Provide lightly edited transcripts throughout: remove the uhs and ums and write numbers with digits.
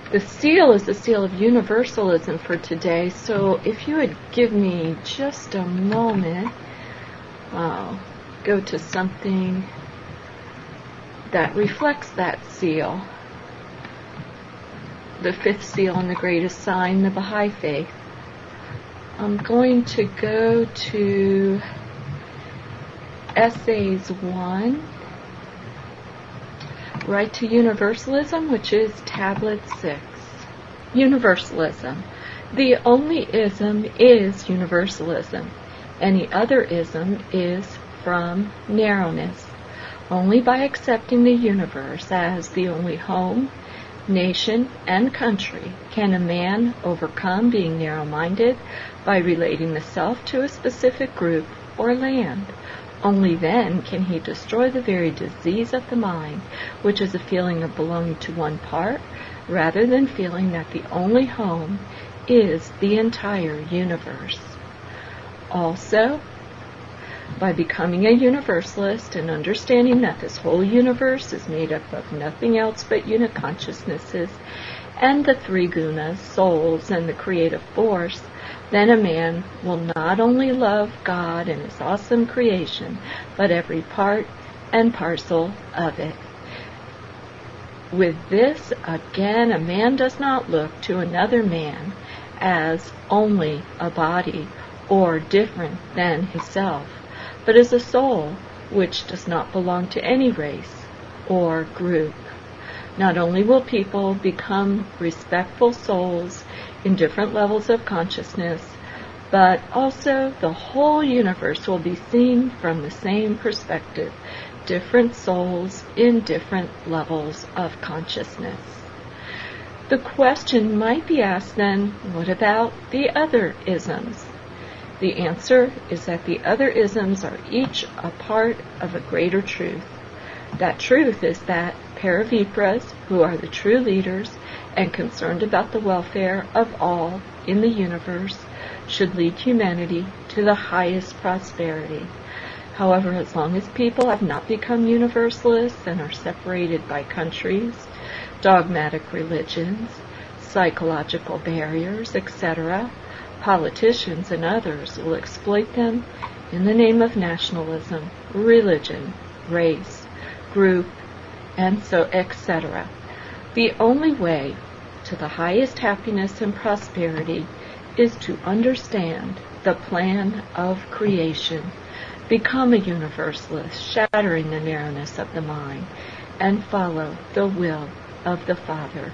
The seal is the seal of universalism for today, so if you would give me just a moment, I'll go to something that reflects that seal. The fifth seal and the greatest sign, the Baha'i Faith. I'm going to go to Essays 1, right to Universalism, which is Tablet 6. Universalism. The only ism is universalism. Any other ism is from narrowness. Only by accepting the universe as the only home, nation, and country can a man overcome being narrow-minded by relating the self to a specific group or land. Only then can he destroy the very disease of the mind, which is a feeling of belonging to one part, rather than feeling that the only home is the entire universe. Also, by becoming a universalist and understanding that this whole universe is made up of nothing else but unit consciousnesses and the three gunas, souls, and the creative force, then a man will not only love God and His awesome creation, but every part and parcel of it. With this, again, a man does not look to another man as only a body or different than himself, but as a soul which does not belong to any race or group. Not only will people become respectful souls in different levels of consciousness, but also the whole universe will be seen from the same perspective, different souls in different levels of consciousness. The question might be asked then, what about the other isms? The answer is that the other isms are each a part of a greater truth. That truth is that Paravipras, who are the true leaders and concerned about the welfare of all in the universe, should lead humanity to the highest prosperity. However, as long as people have not become universalists and are separated by countries, dogmatic religions, psychological barriers, etc., politicians and others will exploit them in the name of nationalism, religion, race, group, and so etc. The only way to the highest happiness and prosperity is to understand the plan of creation, become a universalist, shattering the narrowness of the mind, and follow the will of the Father.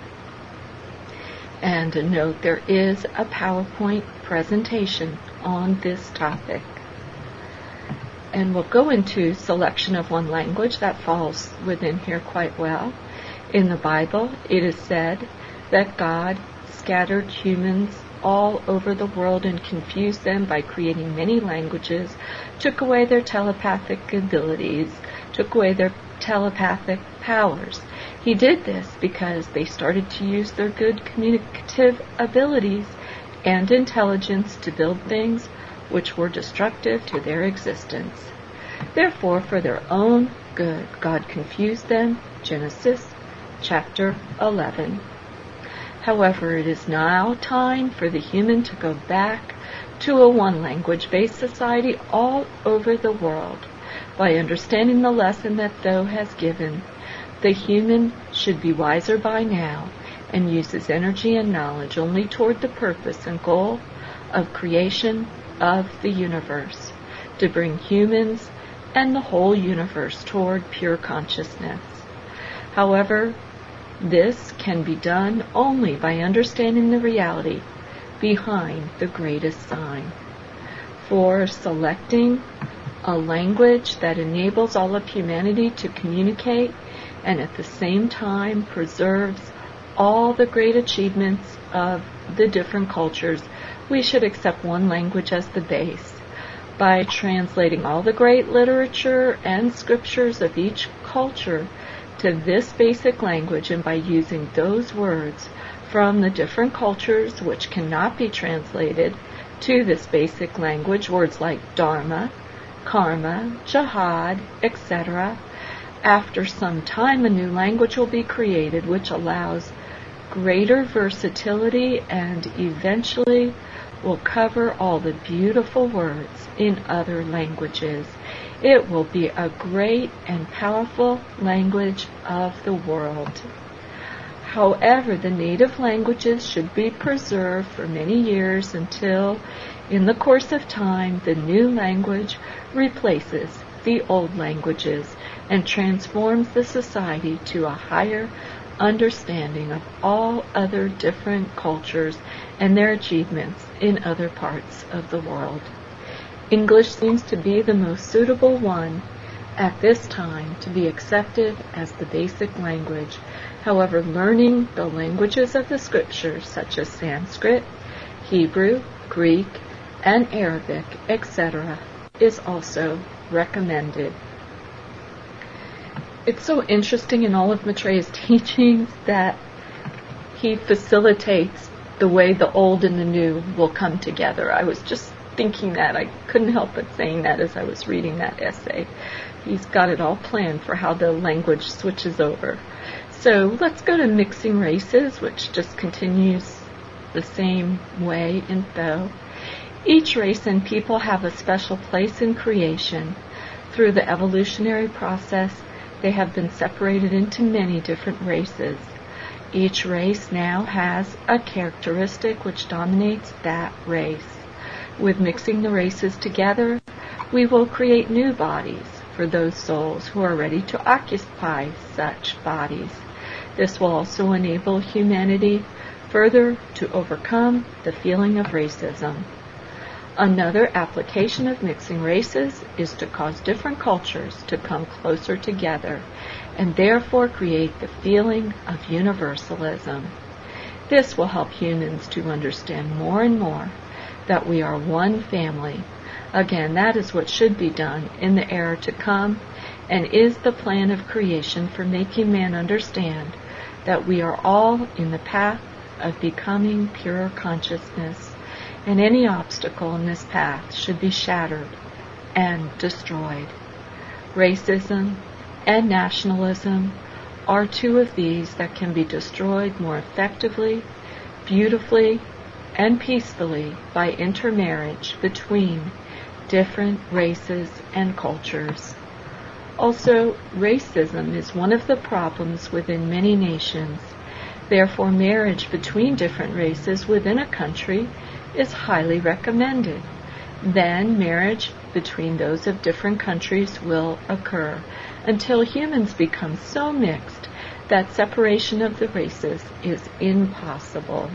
And a note, there is a PowerPoint presentation on this topic. And we'll go into selection of one language that falls within here quite well. In the Bible, it is said that God scattered humans all over the world and confused them by creating many languages, took away their telepathic abilities, took away their telepathic powers. He did this because they started to use their good communicative abilities and intelligence to build things which were destructive to their existence. Therefore, for their own good, God confused them. Genesis chapter 11. However, it is now time for the human to go back to a one-language-based society all over the world. By understanding the lesson that Thoth has given, the human should be wiser by now and use his energy and knowledge only toward the purpose and goal of creation of the universe, to bring humans and the whole universe toward pure consciousness. However, this can be done only by understanding the reality behind the greatest sign. For selecting a language that enables all of humanity to communicate and at the same time preserves all the great achievements of the different cultures, we should accept one language as the base. By translating all the great literature and scriptures of each culture to this basic language, and by using those words from the different cultures which cannot be translated to this basic language, words like dharma, karma, jihad, etc., after some time a new language will be created which allows greater versatility and eventually will cover all the beautiful words in other languages. It will be a great and powerful language of the world. However, the native languages should be preserved for many years until, in the course of time, the new language replaces the old languages and transforms the society to a higher understanding of all other different cultures and their achievements in other parts of the world. English seems to be the most suitable one at this time to be accepted as the basic language. However, learning the languages of the scriptures such as Sanskrit, Hebrew, Greek, and Arabic, etc., is also recommended. It's so interesting in all of Maitreya's teachings that he facilitates the way the old and the new will come together. I was just thinking that. I couldn't help but saying that as I was reading that essay. He's got it all planned for how the language switches over. So let's go to mixing races, which just continues the same way in Thoth. Each race and people have a special place in creation. Through the evolutionary process, they have been separated into many different races. Each race now has a characteristic which dominates that race. With mixing the races together, we will create new bodies for those souls who are ready to occupy such bodies. This will also enable humanity further to overcome the feeling of racism. Another application of mixing races is to cause different cultures to come closer together and therefore create the feeling of universalism. This will help humans to understand more and more that we are one family. Again, that is what should be done in the era to come and is the plan of creation for making man understand that we are all in the path of becoming pure consciousness, and any obstacle in this path should be shattered and destroyed. Racism and nationalism are two of these that can be destroyed more effectively, beautifully, and peacefully by intermarriage between different races and cultures. Also, racism is one of the problems within many nations. Therefore, marriage between different races within a country is highly recommended. Then, marriage between those of different countries will occur until humans become so mixed that separation of the races is impossible.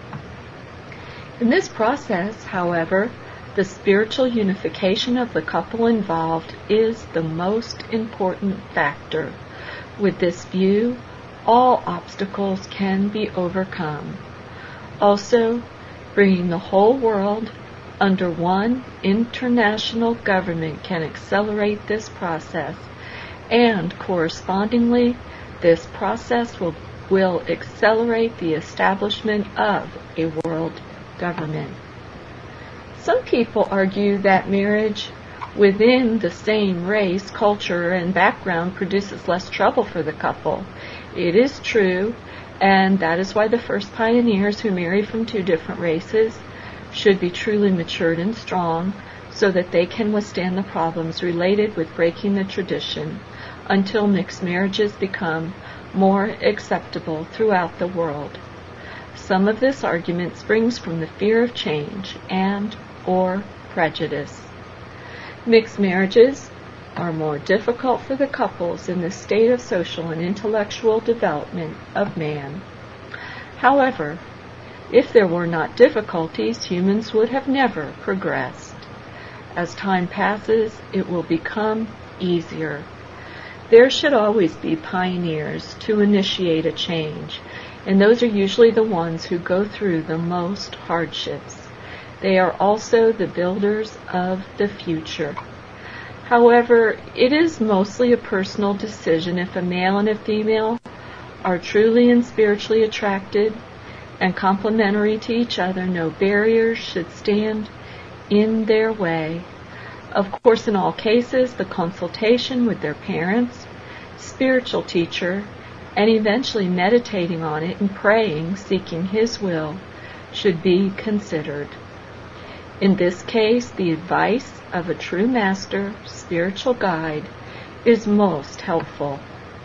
In this process, however, the spiritual unification of the couple involved is the most important factor. With this view, all obstacles can be overcome. Also, bringing the whole world under one international government can accelerate this process, and correspondingly, this process will accelerate the establishment of a world government. Some people argue that marriage within the same race, culture, and background produces less trouble for the couple. It is true, and that is why the first pioneers who marry from two different races should be truly matured and strong so that they can withstand the problems related with breaking the tradition until mixed marriages become more acceptable throughout the world. Some of this argument springs from the fear of change and or prejudice. Mixed marriages are more difficult for the couples in the state of social and intellectual development of man. However, if there were not difficulties, humans would have never progressed. As time passes, it will become easier. There should always be pioneers to initiate a change, and those are usually the ones who go through the most hardships. They are also the builders of the future. However, it is mostly a personal decision if a male and a female are truly and spiritually attracted and complementary to each other. No barriers should stand in their way. Of course, in all cases, the consultation with their parents, spiritual teacher, and eventually meditating on it and praying, seeking His will, should be considered. In this case, the advice of a true master, spiritual guide, is most helpful.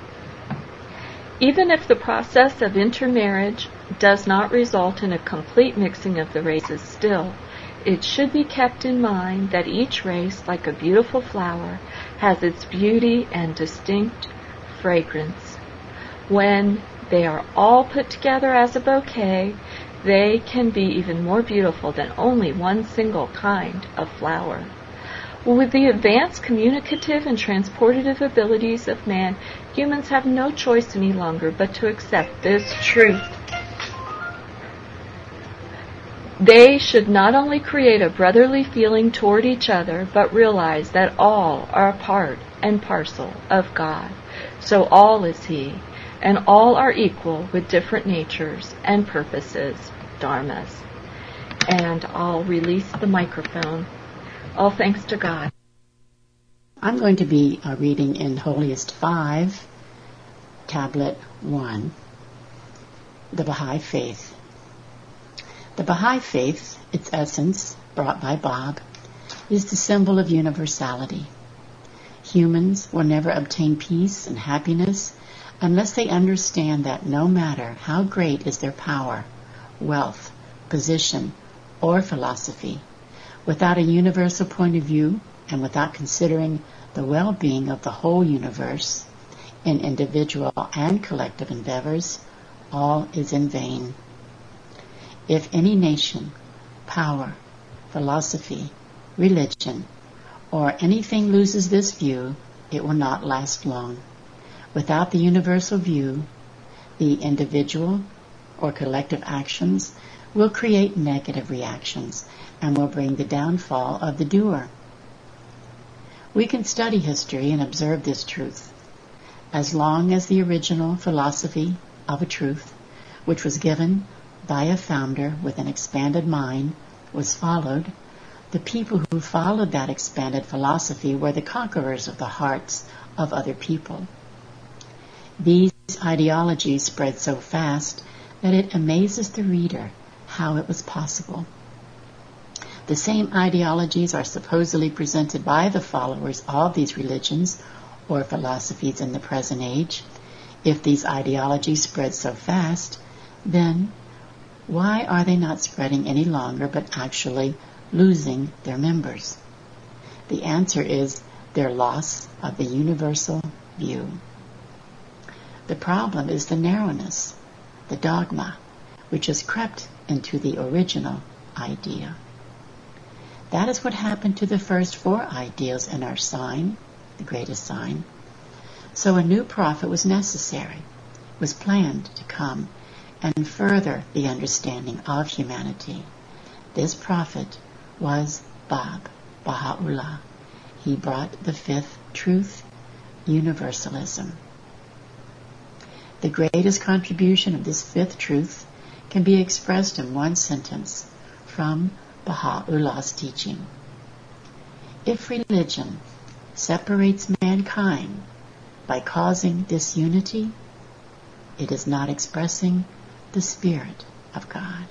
Even if the process of intermarriage does not result in a complete mixing of the races still, it should be kept in mind that each race, like a beautiful flower, has its beauty and distinct fragrance. When they are all put together as a bouquet, they can be even more beautiful than only one single kind of flower. With the advanced communicative and transportative abilities of man, humans have no choice any longer but to accept this truth. They should not only create a brotherly feeling toward each other, but realize that all are a part and parcel of God. So all is He, and all are equal with different natures and purposes, dharmas. And I'll release the microphone. All thanks to God. I'm going to be reading in Holiest 5, Tablet 1, the Baha'i Faith. The Baha'i Faith, its essence, brought by Bob, is the symbol of universality. Humans will never obtain peace and happiness unless they understand that no matter how great is their power, wealth, position, or philosophy, without a universal point of view and without considering the well-being of the whole universe in individual and collective endeavors, all is in vain. If any nation, power, philosophy, religion, or anything loses this view, it will not last long. Without the universal view, the individual or collective actions will create negative reactions and will bring the downfall of the doer. We can study history and observe this truth. As long as the original philosophy of a truth, which was given by a founder with an expanded mind, was followed, the people who followed that expanded philosophy were the conquerors of the hearts of other people. These ideologies spread so fast that it amazes the reader how it was possible. The same ideologies are supposedly presented by the followers of these religions or philosophies in the present age. If these ideologies spread so fast, then why are they not spreading any longer but actually losing their members? The answer is their loss of the universal view. The problem is the narrowness, the dogma, which has crept into the original idea. That is what happened to the first 4 ideals in our sign, the greatest sign. So a new prophet was necessary, was planned to come and further the understanding of humanity. This prophet was Baha'u'llah. He brought the 5th truth, universalism. The greatest contribution of this 5th truth can be expressed in one sentence from Baha'u'llah's teaching. If religion separates mankind by causing disunity, it is not expressing the Spirit of God.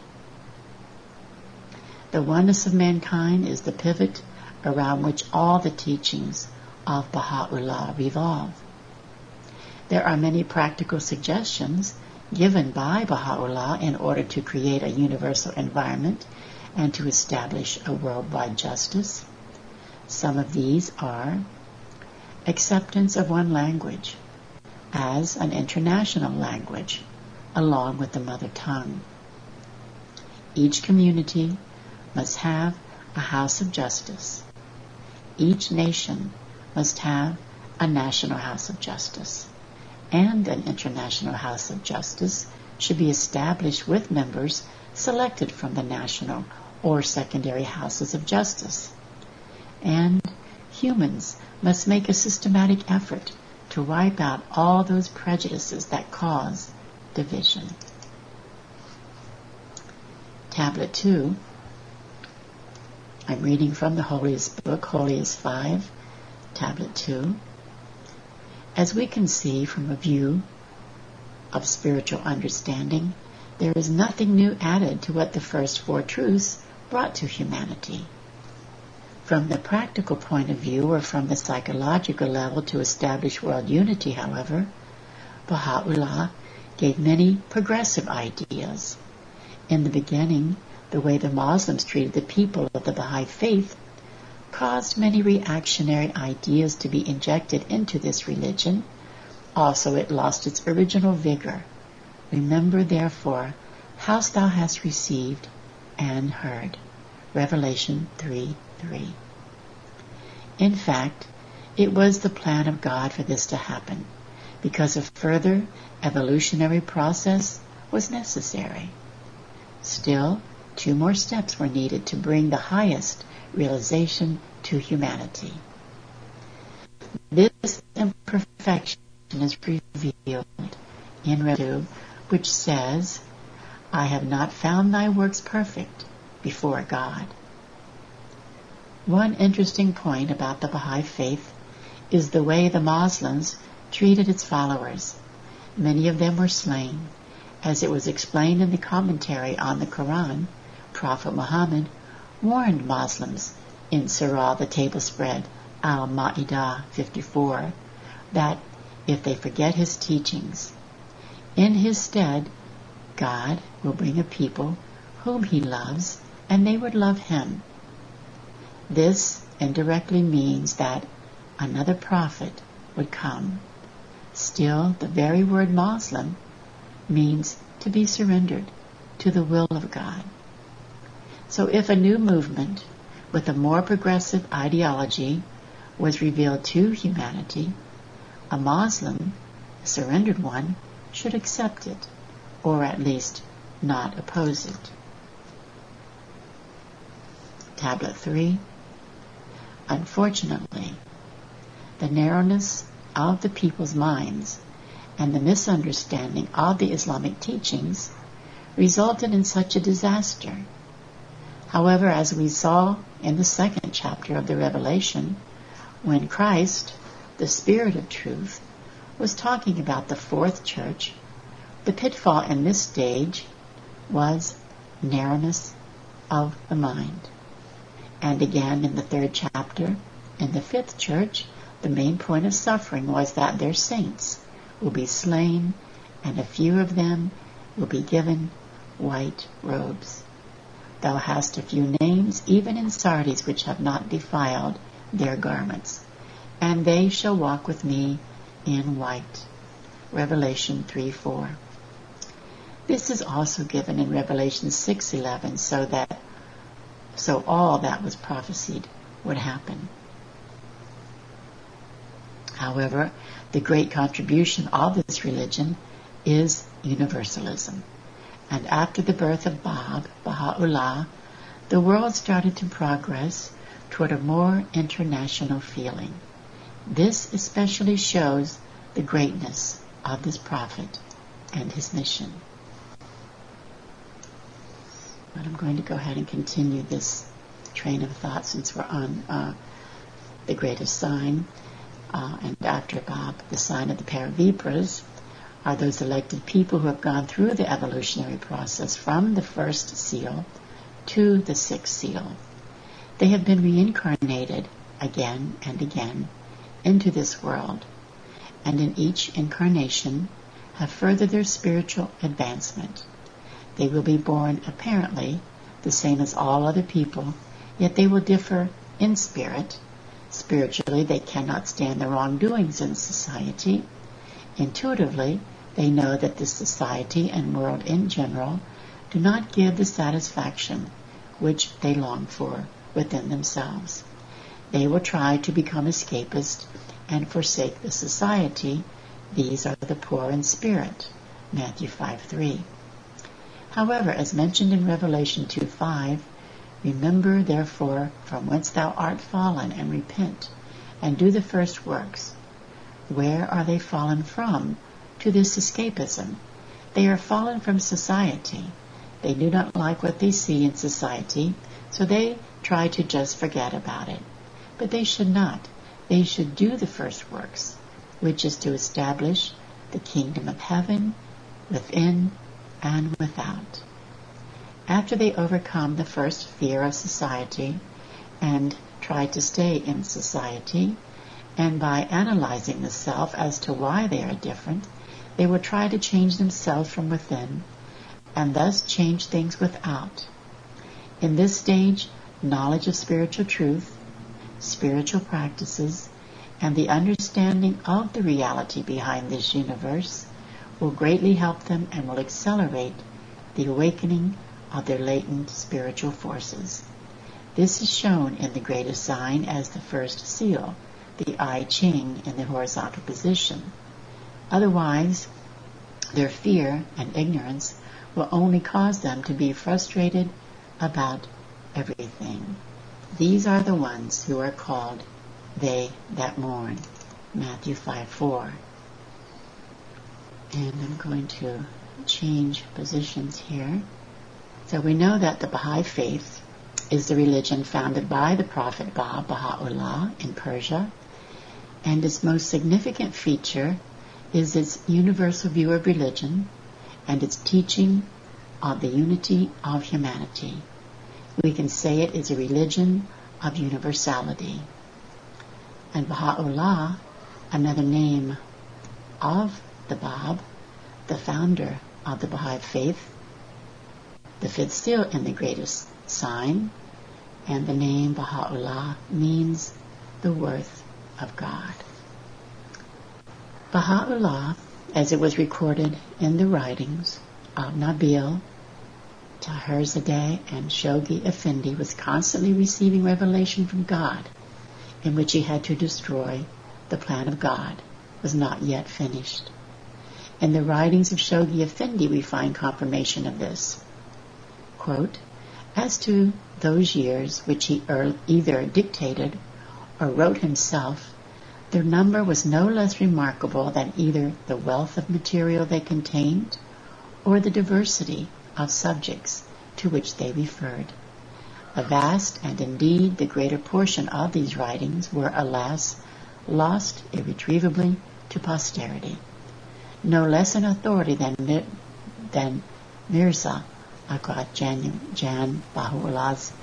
The oneness of mankind is the pivot around which all the teachings of Baha'u'llah revolve. There are many practical suggestions given by Baha'u'llah in order to create a universal environment and to establish a worldwide justice. Some of these are acceptance of one language as an international language, along with the mother tongue. Each community must have a house of justice. Each nation must have a national house of justice, and an international house of justice should be established with members selected from the national or secondary houses of justice. And humans must make a systematic effort to wipe out all those prejudices that cause division. Tablet 2. I'm reading from the holiest book, Holiest 5, Tablet 2. As we can see from a view of spiritual understanding, there is nothing new added to what the first four truths brought to humanity. From the practical point of view, or from the psychological level to establish world unity, however, Baha'u'llah gave many progressive ideas. In the beginning, the way the Muslims treated the people of the Baha'i faith caused many reactionary ideas to be injected into this religion. Also, it lost its original vigor. Remember, therefore, how thou hast received and heard. Revelation 3:3. In fact, it was the plan of God for this to happen, because a further evolutionary process was necessary. Still, 2 more steps were needed to bring the highest realization to humanity. This imperfection is revealed in Revelation 2, which says, I have not found thy works perfect before God. One interesting point about the Baha'i faith is the way the Muslims treated its followers. Many of them were slain. As it was explained in the commentary on the Quran, Prophet Muhammad warned Muslims in Surah the Table Spread, Al-Ma'idah 54, that if they forget his teachings, in his stead, God will bring a people whom he loves, and they would love him. This indirectly means that another prophet would come. Still, the very word Muslim means to be surrendered to the will of God. So if a new movement with a more progressive ideology was revealed to humanity, a Muslim, a surrendered one, should accept it, or at least not oppose it. Tablet 3. Unfortunately, the narrowness of the people's minds and the misunderstanding of the Islamic teachings resulted in such a disaster. However, as we saw in the 2nd chapter of the Revelation, when Christ, the Spirit of Truth, was talking about the 4th church, the pitfall in this stage was narrowness of the mind. And again in the 3rd chapter, in the 5th church, the main point of suffering was that their saints will be slain, and a few of them will be given white robes. Thou hast a few names, even in Sardis, which have not defiled their garments, and they shall walk with me in white. Revelation 3:4. This is also given in Revelation 6:11, so all that was prophesied would happen. However, the great contribution of this religion is universalism. And after the birth of Baha'u'llah, the world started to progress toward a more international feeling. This especially shows the greatness of this prophet and his mission. But I'm going to go ahead and continue this train of thought since we're on the greatest sign. And after Bab, the sign of the Paravipras, are those elected people who have gone through the evolutionary process from the 1st seal to the 6th seal. They have been reincarnated again and again into this world, and in each incarnation have furthered their spiritual advancement. They will be born apparently the same as all other people, yet they will differ in spirit. Spiritually, they cannot stand the wrongdoings in society. Intuitively, they know that the society and world in general do not give the satisfaction which they long for within themselves. They will try to become escapist and forsake the society. These are the poor in spirit. Matthew 5:3. However, as mentioned in Revelation 2:5, remember therefore from whence thou art fallen, and repent, and do the first works. Where are they fallen from? To this escapism. They are fallen from society. They do not like what they see in society, so they try to just forget about it. But they should not. They should do the first works, which is to establish the kingdom of heaven within and without. After they overcome the first fear of society and try to stay in society, and by analyzing the self as to why they are different, they will try to change themselves from within, and thus change things without. In this stage, knowledge of spiritual truth, spiritual practices, and the understanding of the reality behind this universe will greatly help them and will accelerate the awakening of their latent spiritual forces. This is shown in the greatest sign as the first seal, the I Ching in the horizontal position. Otherwise, their fear and ignorance will only cause them to be frustrated about everything. These are the ones who are called they that mourn. Matthew 5:4. And I'm going to change positions here. So we know that the Baha'i Faith is the religion founded by the Prophet Baha'u'llah in Persia, and its most significant feature is its universal view of religion and its teaching of the unity of humanity. We can say it is a religion of universality. And Baha'u'llah, another name of the Bab, the founder of the Baha'i Faith, the fifth seal in the greatest sign, and the name Baha'u'llah means the worth of God. Baha'u'llah, as it was recorded in the writings of Nabil, Taherzadeh, and Shoghi Effendi, was constantly receiving revelation from God, in which he had to destroy the plan of God, was not yet finished. In the writings of Shoghi Effendi we find confirmation of this. Quote, as to those years which he either dictated or wrote himself, their number was no less remarkable than either the wealth of material they contained or the diversity of subjects to which they referred. A vast and indeed the greater portion of these writings were, alas, lost irretrievably to posterity. No less an authority than Mirza Aghat Jan Baha'u'llah's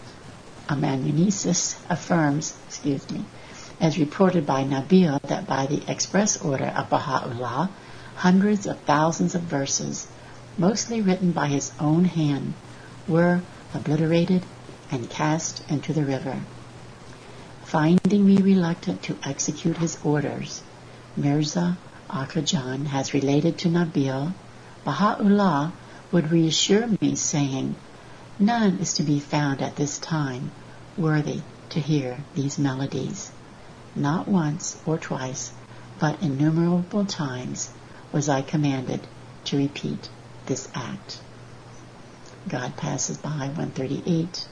amanuensis affirms, as reported by Nabil, that by the express order of Baha'u'llah, hundreds of thousands of verses, mostly written by his own hand, were obliterated and cast into the river. Finding me reluctant to execute his orders, Mirza Aghat Jan has related to Nabil, Baha'u'llah would reassure me, saying, none is to be found at this time worthy to hear these melodies. Not once or twice, but innumerable times was I commanded to repeat this act. God Passes By, 138.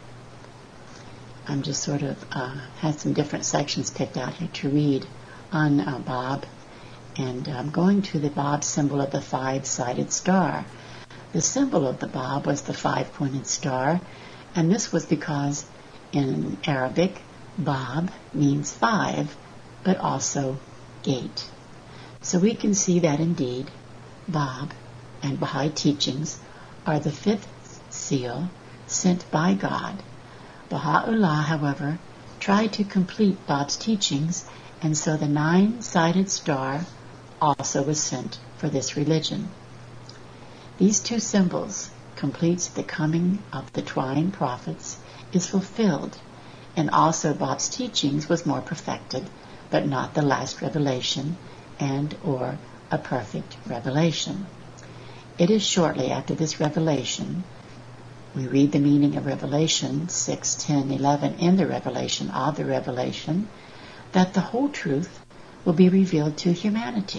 I'm just sort of had some different sections picked out here to read on Bab, and I'm going to the Bab symbol of the five-sided star. The symbol of the Bab was the five-pointed star, and this was because in Arabic, Bab means five, but also gate. So we can see that indeed Bab and Baha'i teachings are the fifth seal sent by God. Baha'u'llah, however, tried to complete Bab's teachings, and so the nine-sided star also was sent for this religion. These two symbols completes the coming of the twine prophets is fulfilled, and also Bab's teachings was more perfected, but not the last revelation and or a perfect revelation. It is shortly after this revelation, we read the meaning of Revelation 6, 10, 11 in the revelation of the revelation, that the whole truth will be revealed to humanity.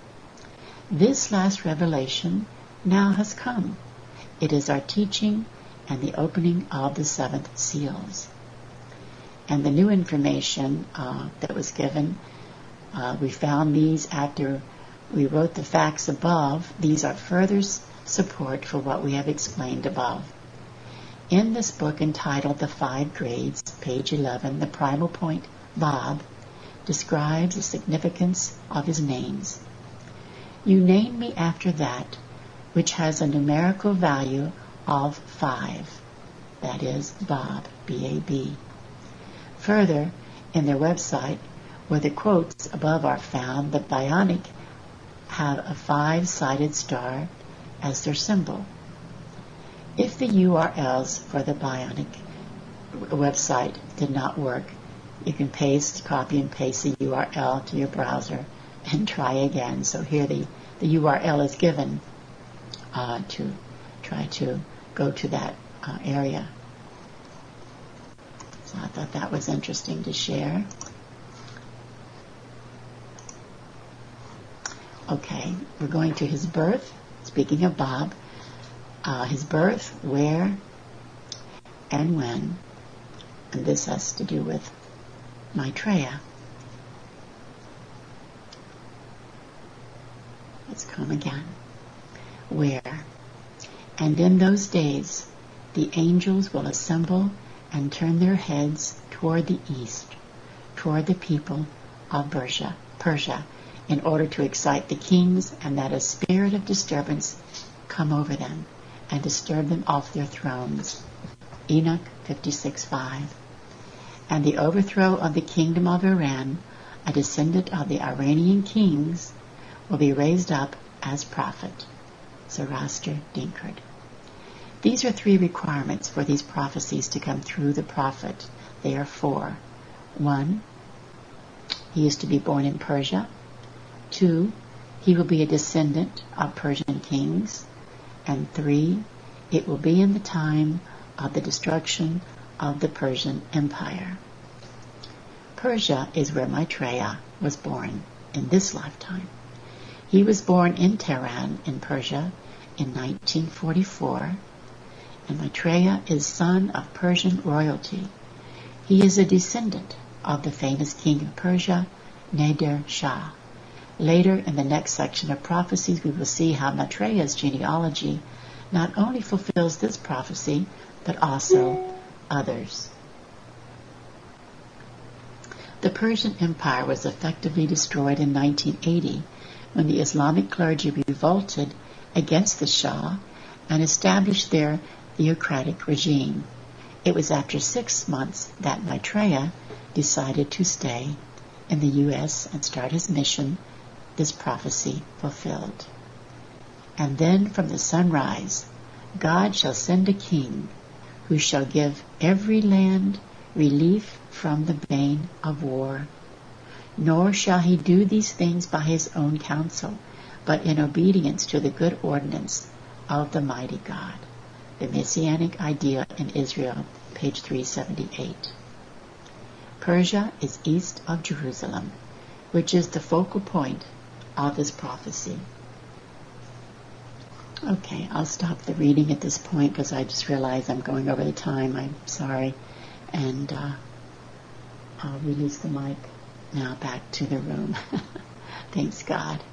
This last revelation now has come. It is our teaching and the opening of the seventh seals. And the new information that was given, we found these after we wrote the facts above. These are further support for what we have explained above. In this book entitled The Five Grades, page 11, the primal point, Bab, describes the significance of his names. You name me after that which has a numerical value of 5. That is Bob, B-A-B. Further, in their website, where the quotes above are found, the Bionic have a 5-sided star as their symbol. If the URLs for the Bionic website did not work, you can copy and paste the URL to your browser and try again. So here the URL is given to try to go to that area. So I thought that was interesting to share. Okay, we're going to his birth. Speaking of Bob, his birth, where, and when. And this has to do with Maitreya. Let's come again. Where? And in those days the angels will assemble and turn their heads toward the east, toward the people of Persia, in order to excite the kings, and that a spirit of disturbance come over them and disturb them off their thrones. Enoch 56:5. And the overthrow of the kingdom of Iran, a descendant of the Iranian kings, will be raised up as prophet. Zoroaster Dinkard. These are 3 requirements for these prophecies to come through the prophet. They are 4. 1, he is to be born in Persia. 2, he will be a descendant of Persian kings. And 3, it will be in the time of the destruction of the Persian Empire. Persia is where Maitreya was born in this lifetime. He was born in Tehran in Persia in 1944, and Maitreya is son of Persian royalty. He is a descendant of the famous king of Persia, Nader Shah. Later in the next section of prophecies, we will see how Maitreya's genealogy not only fulfills this prophecy, but also others. The Persian Empire was effectively destroyed in 1980 when the Islamic clergy revolted against the Shah and established their theocratic regime. It was after 6 months that Maitreya decided to stay in the U.S. and start his mission, this prophecy fulfilled. And then from the sunrise, God shall send a king who shall give every land relief from the bane of war. Nor shall he do these things by his own counsel, but in obedience to the good ordinance of the mighty God. The Messianic Idea in Israel, page 378. Persia is east of Jerusalem, which is the focal point of this prophecy. Okay, I'll stop the reading at this point because I just realized I'm going over the time. I'm sorry. And I'll release the mic now back to the room. Thanks God.